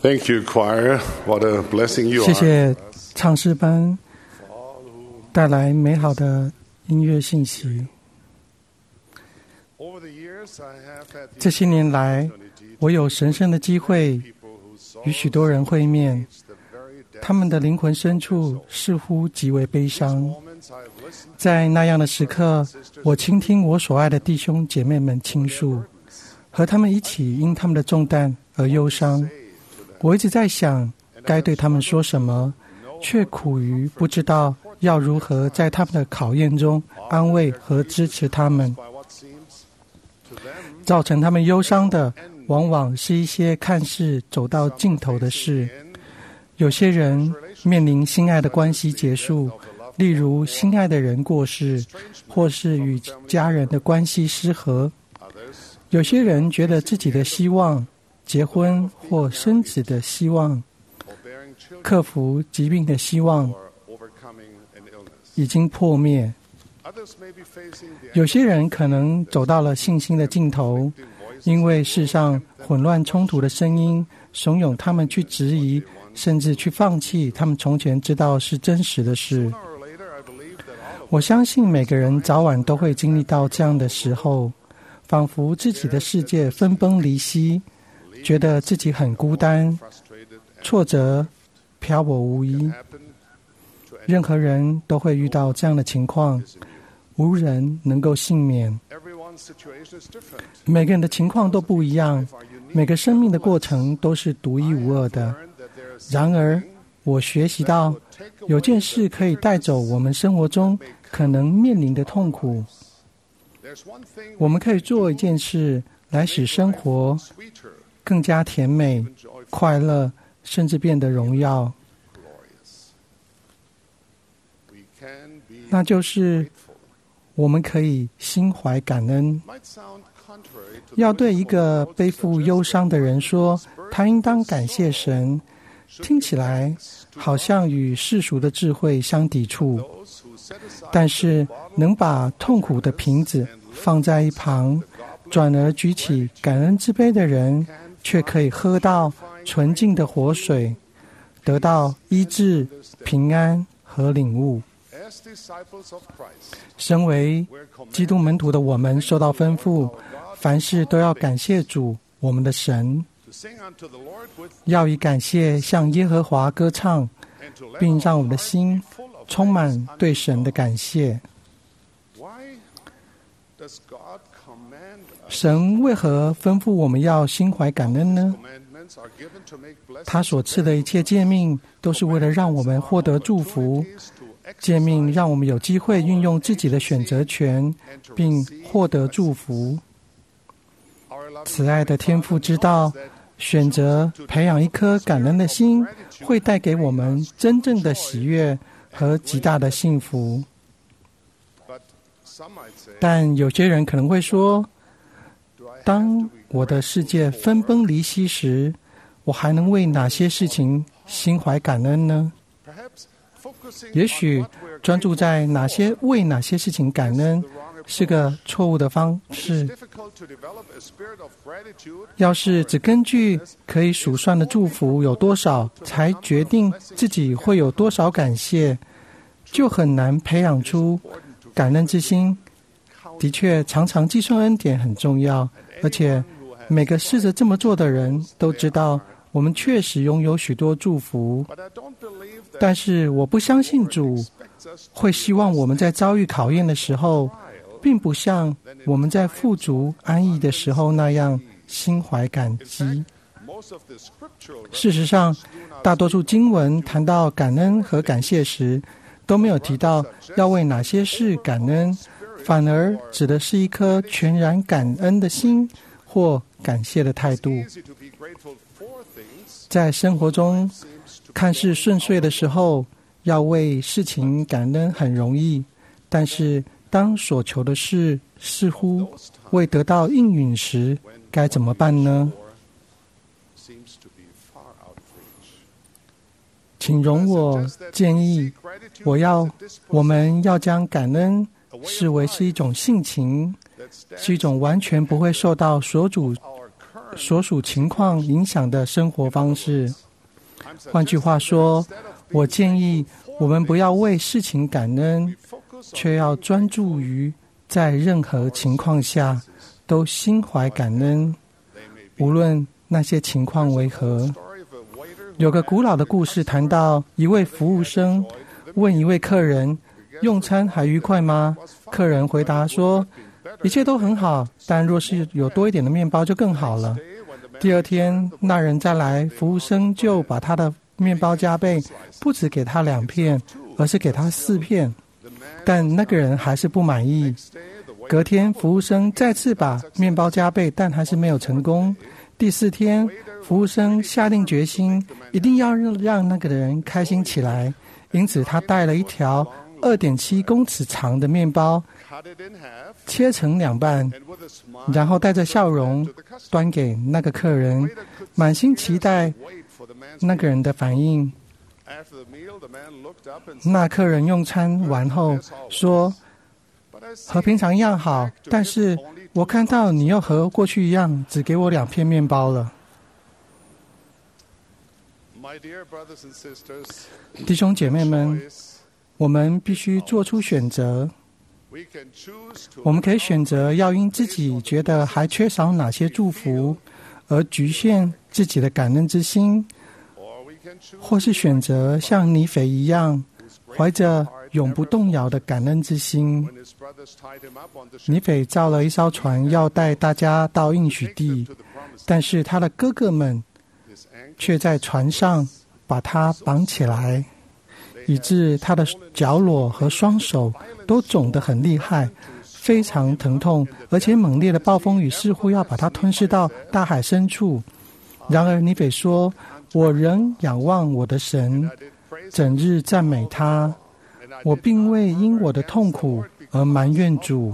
Thank you, choir. What a blessing you 谢 are. 谢唱诗班带来美好的音乐信息。 Over the years, I have had the 这些年来，我有神圣的机会 people who saw 与许多人会面， the very depth 他们的灵魂深处似乎极为悲伤。 moments I've listened 在那样的时刻，我倾听我所爱的弟兄姐妹们倾诉，和他们一起因他们的重担而忧伤。我一直在想，该对他们说什么，却苦于不知道要如何在他们的考验中安慰和支持他们。 by what seems to them 造成他们忧伤的，往往是一些看似走到尽头的事。有些人面临心爱的关系结束，例如心爱的人过世，或是与家人的关系失和。 others 有些人觉得自己的希望，结婚或生子的希望， or bearing children 克服疾病的希望 or overcoming an illness. 已经破灭。 Others may be facing the 有些人可能走到了信心的尽头，因为世上混乱冲突的声音怂恿他们去质疑，甚至去放弃他们从前知道是真实的事。 sooner or later, I believe that all of 我相信每个人早晚都会经历到这样的时候，仿佛自己的世界分崩离析，觉得自己很孤单、 frustrated and 挫折、漂泊无依。 happen to 任何人都会遇到这样的情况，无人能够幸免。 everyone's situation is different. 每个人的情况都不一样，每个生命的过程都是独一无二的。 Learn that there is 然而，我学习到，有件事可以带走我们生活中可能面临的痛苦。 there's one thing 我们可以做一件事来使生活 sweeter, 更加甜美、 joyful, 快乐，甚至变得荣耀， glorious. We can be 那就是 grateful. 我们可以心怀感恩。 Might sound contrary to 要 the 对一 wisdom 个 of most 背负忧伤的人说，他应当感谢神，听起来好像与世俗的智慧相抵触。 those who set aside 但是，能把痛苦的瓶子放在一旁，转而举起感恩之杯的人，却可以喝到纯净的活水，得到医治、平安和领悟。 as disciples of Christ, 身为 we're commanded 基督门徒的我们，受到吩咐，凡事都要感谢主，我们的神， to sing unto the Lord with 要以感谢向耶和华歌唱， and to let 并 our 让我们的 heart 心 be full of 充满 thanks 对 unto 神的 God. 感谢。 Why does God command us? 神为何吩咐我们要心怀感恩呢？ Commandments are given to make blessings 他所赐的一切诫命，都是为了让我们获得祝福。 to 诫命让我们有机会运用自己的选择权，并获得祝福。 our loving 慈爱的天父知道， that 选择培养一颗感恩的心，会带给我们真正的喜悦和极大的幸福。 but some might say, 但有些人可能会说， do I have 当 to be 我的世界分崩离析时，我还能为哪些事情心怀感恩呢？ perhaps focusing 也许 on what we're 专注 grateful 在为哪些事情感恩 the wrong 是个错误的方 It's 式。 difficult to develop a spirit of gratitude 要是只根据可以数算的祝福有多少，才决定自己会有多少感谢，就很难培养出感恩之心。的确，常常计算恩典很重要，而且每个试着这么做的人都知道，我们确实拥有许多祝福。 But I don't believe that 但是我不相信主 expects us 会希望我们在遭遇考验的时候， to 并不像我们在富足安逸的时候那样心怀感激。 most of the scriptural 事实上，大多数经文谈到感恩和感谢时，都没有提到要为哪些事感恩，反而指的是一颗全然感恩的心或感谢的态度。 easy to be grateful for things 在生活中 seems to 看似顺遂的时候，要为事情感恩很容易，但是当所求的事似乎未得到应允时，该怎么办呢？ seems to be far out of reach. 请容我建议，我们要将感恩视为是一种性情，是一种完全不会受到所主所属情况影响的生活方式。换句话说，我建议我们不要为事情感恩，却要专注于在任何情况下都心怀感恩，无论那些情况为何。有个古老的故事谈到一位服务生问一位客人，用餐还愉快吗？客人回答说，一切都很好，但若是有多一点的面包就更好了。第二天那人再来，服务生就把他的面包加倍，不只给他2片，而是给他4片。但那个人还是不满意。隔天服务生再次把面包加倍，但还是没有成功。第4天服务生下定决心，一定要让那个人开心起来，因此他带了一条2.7公尺长的面包，切成2半，然后带着笑容端给那个客人，满心期待那个人的反应。那客人用餐完后说，和平常一样好，但是我看到你又和过去一样，只给我2片面包了。弟兄姐妹们，我们必须做出选择。我们可以选择要因自己觉得还缺少哪些祝福而局限自己的感恩之心，或是选择像尼腓一样怀着永不动摇的感恩之心。尼腓造了一艘船要带大家到应许地，但是他的哥哥们却在船上把他绑起来，以致他的脚裸和双手都肿得很厉害，非常疼痛，而且猛烈的暴风雨似乎要把他吞噬到大海深处。然而尼腓说，我仍仰望我的神，整日赞美他，我并未因我的痛苦而埋怨主。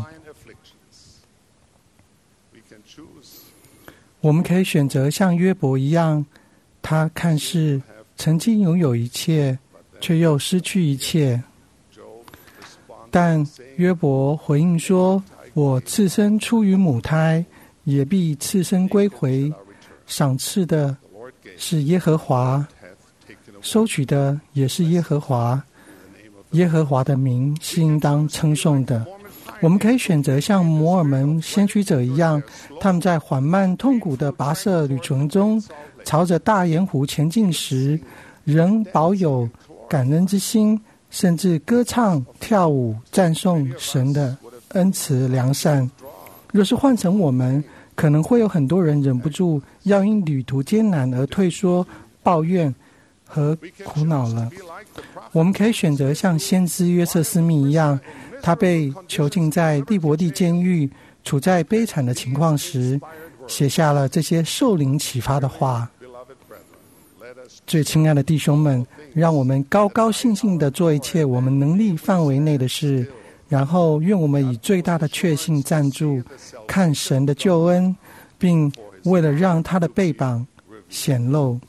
我们可以选择像约伯一样，他看似曾经拥有一切，却又失去一切。但约伯回应说，我次生出于母胎，也必次生归回，赏赐的是耶和华，收取的也是耶和华，耶和华的名是应当称颂的。我们可以选择像摩尔门先驱者一样，他们在缓慢痛苦的跋涉旅程中，朝着大盐湖前进时，仍保有感恩之心，甚至歌唱跳舞赞颂神的恩慈良善。若是换成我们，可能会有很多人忍不住要因旅途艰难而退缩、抱怨和苦恼了。我们可以选择像先知约瑟斯密一样，他被囚禁在利伯地监狱，处在悲惨的情况时，写下了这些受灵启发的话。最亲爱的弟兄们，让我们高高兴兴地做一切我们能力范围内的事，然后愿我们以最大的确信站住，看神的救恩，并为了让他的臂膀显露。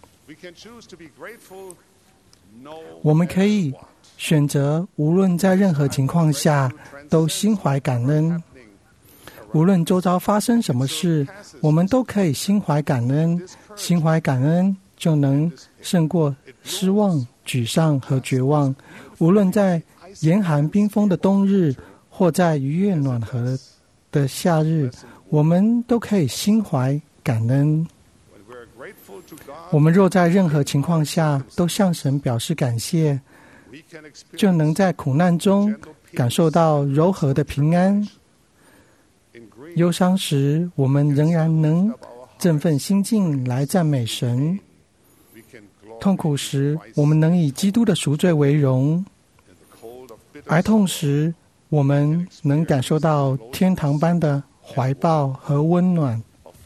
我们可以选择无论在任何情况下都心怀感恩，无论周遭发生什么事，我们都可以心怀感恩。心怀感恩就能胜过失望、沮丧和绝望。无论在严寒冰封的冬日，或在愉悦暖和的夏日，我们都可以心怀感恩。我们若在任何情况下都向神表示感谢，就能在苦难中感受到柔和的平安。忧伤时，我们仍然能振奋心境来赞美神。痛苦时，我们能以基督的赎罪为荣。哀痛时，我们能感受到天堂般的怀抱和温暖。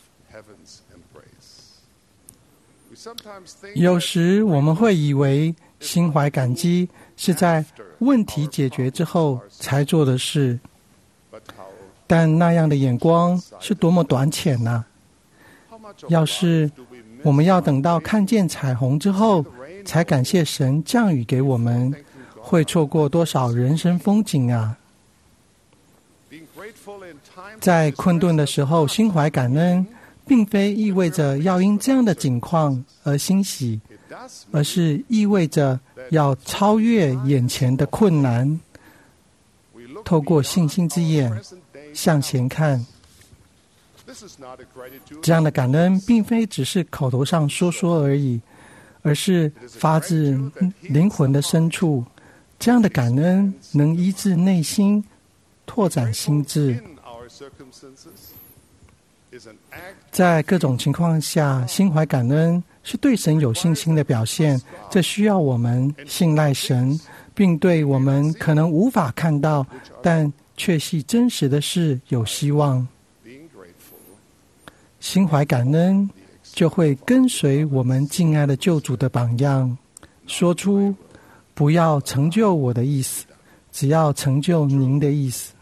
有时我们会以为心怀感激是在问题解决之后才做的事，但那样的眼光是多么短浅啊！要是我们要等到看见彩虹之后才感谢神降雨给我们，会错过多少人生风景啊！在困顿的时候心怀感恩， 并非意味着要因这样的境况而欣喜，而是意味着要超越眼前的困难，透过信心之眼向前看。这样的感恩并非只是口头上说说而已，而是发自灵魂的深处。这样的感恩能医治内心，拓展心智。在各种情况下，心怀感恩是对神有信心的表现。这需要我们信赖神，并对我们可能无法看到但确系真实的事有希望。心怀感恩就会跟随我们敬爱的救主的榜样，说出不要成就我的意思，只要成就您的意思。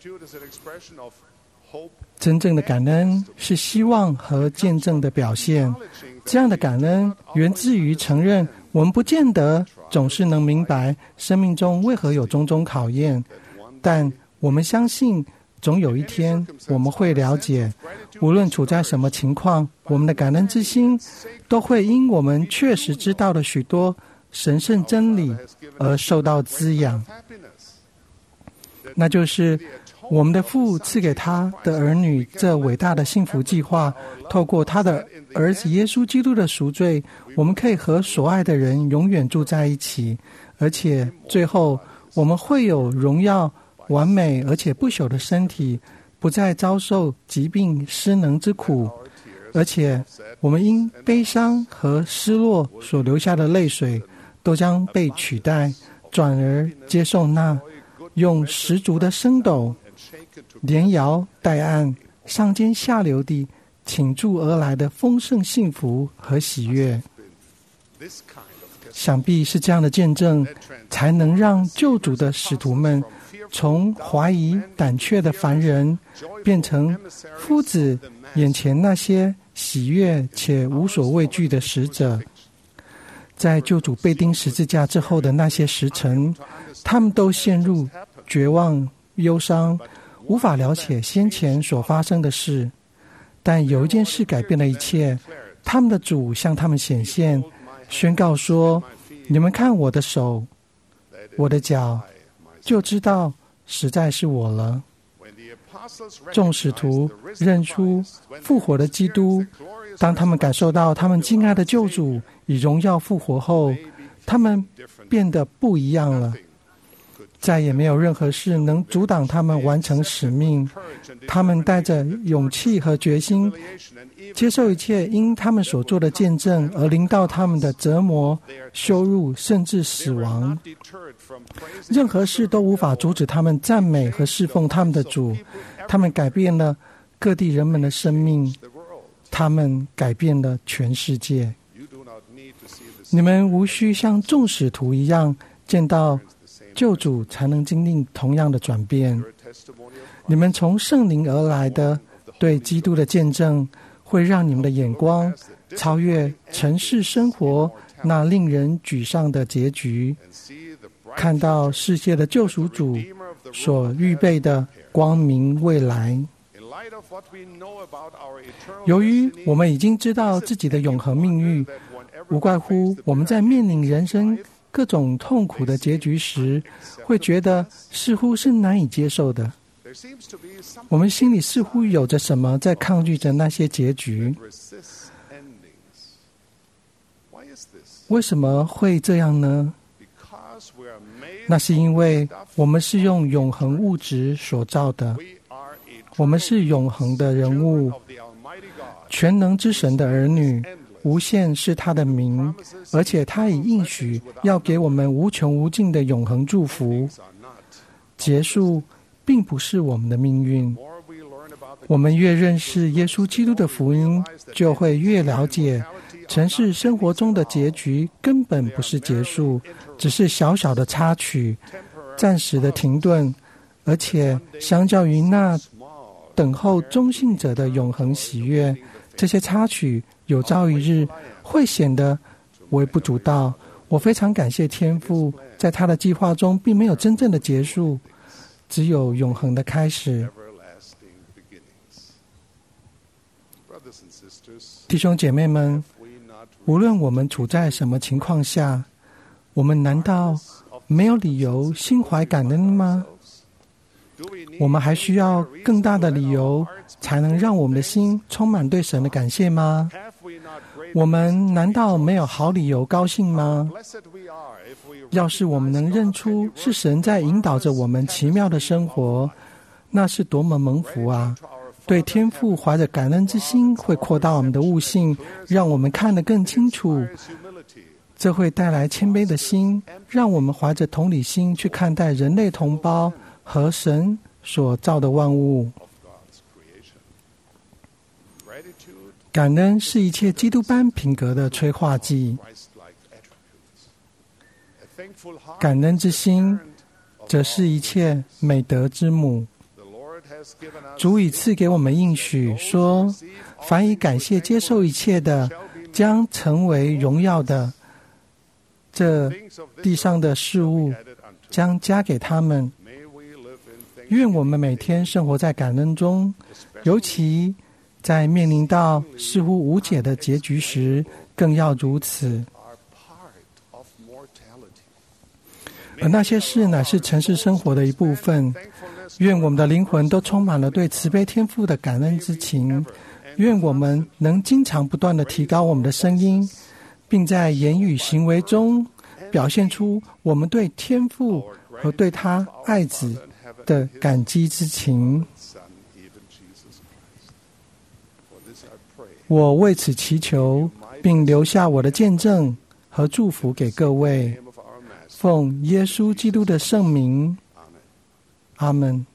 真正的感恩是希望和见证的表现。这样的感恩源自于承认我们不见得总是能明白生命中为何有种种考验，但我们相信总有一天我们会了解，无论处在什么情况，我们的感恩之心都会因我们确实知道的许多神圣真理而受到滋养。那就是我们的父赐给他的儿女这伟大的幸福计划，透过他的儿子耶稣基督的赎罪，我们可以和所爱的人永远住在一起，而且最后我们会有荣耀、完美而且不朽的身体，不再遭受疾病、失能之苦，而且我们因悲伤和失落所流下的泪水都将被取代，转而接受那用十足的升斗连摇带按、上尖下流地倾注而来的丰盛幸福和喜悦。想必是这样的见证，才能让救主的使徒们从怀疑胆怯的凡人，变成夫子眼前那些喜悦且无所畏惧的使者。在救主被钉十字架之后的那些时辰，他们都陷入绝望、忧伤，无法了解先前所发生的事。但有一件事改变了一切，他们的主向他们显现，宣告说：你们看我的手，我的脚，就知道实在是我了。众使徒认出复活的基督，当他们感受到他们敬爱的救主以荣耀复活后，他们变得不一样了。再也没有任何事能阻挡他们完成使命。他们带着勇气和决心，接受一切因他们所做的见证而临到他们的折磨、羞辱，甚至死亡。任何事都无法阻止他们赞美和侍奉他们的主。他们改变了各地人们的生命，他们改变了全世界。你们无需像众使徒一样见到救主才能经历同样的转变。你们从圣灵而来的对基督的见证，会让你们的眼光超越尘世生活那令人沮丧的结局，看到世界的救赎主所预备的光明未来。由于我们已经知道自己的永恒命运，无怪乎我们在面临人生各种痛苦的结局时，会觉得似乎是难以接受的。我们心里似乎有着什么在抗拒着那些结局。为什么会这样呢？那是因为我们是用永恒物质所造的，我们是永恒的人物，全能之神的儿女，无限是他的名，而且他已应许要给我们无穷无尽的永恒祝福。结束并不是我们的命运。我们越认识耶稣基督的福音，就会越了解尘世生活中的结局根本不是结束，只是小小的插曲，暂时的停顿，而且相较于那等候忠信者的永恒喜悦，这些插曲有朝一日会显得微不足道。我非常感谢天父，在他的计划中并没有真正的结束，只有永恒的开始。 弟兄姐妹们， Have we not 无论我们处在什么情况下，我们难道没有理由心怀感恩吗？ Do we need 我们还需要更大的理由，才能让我们的心充满对神的感谢吗？ have we not great 我们难道没有好理由高兴吗？ blessed we are if we 要是我们能认出是神在引导着我们奇妙的生活，那是多么蒙福啊！ to our 对天父怀着感恩之心，会扩大我们的悟性，让我们看得更清楚。 humility 这会带来谦卑的心，让我们怀着同理心去看待人类同胞和神所造的万物。 of God's creation. Gratitude 感恩是一切基督般品格的催化剂， Christ-like attributes. A thankful heart 感恩之心 of 则是一切美德之母。 the Lord has given us 主已赐给我们应许说，凡以感谢接受一切的，将成为荣耀的。这 things of this 地上的事物 added unto. 将加给他们。 May we live in 愿我们每天生活在感恩中，尤其在面临到似乎无解的结局时，更要如此。 are part of mortality. 而那些事乃是尘世生活的一部分。 Thankfulness 愿我们的灵魂都充满了对慈悲天父的感恩之情。愿我们能经常不断地提高我们的声音，并在言语行为中表现出我们对天父和对他爱子的感激之情。 Son, even Jesus Christ. For this I pray. 我为此祈求，并留下我的见证和祝福给各 In 位。 the name of our Master. 奉耶稣基督的圣名， Amen. 阿门。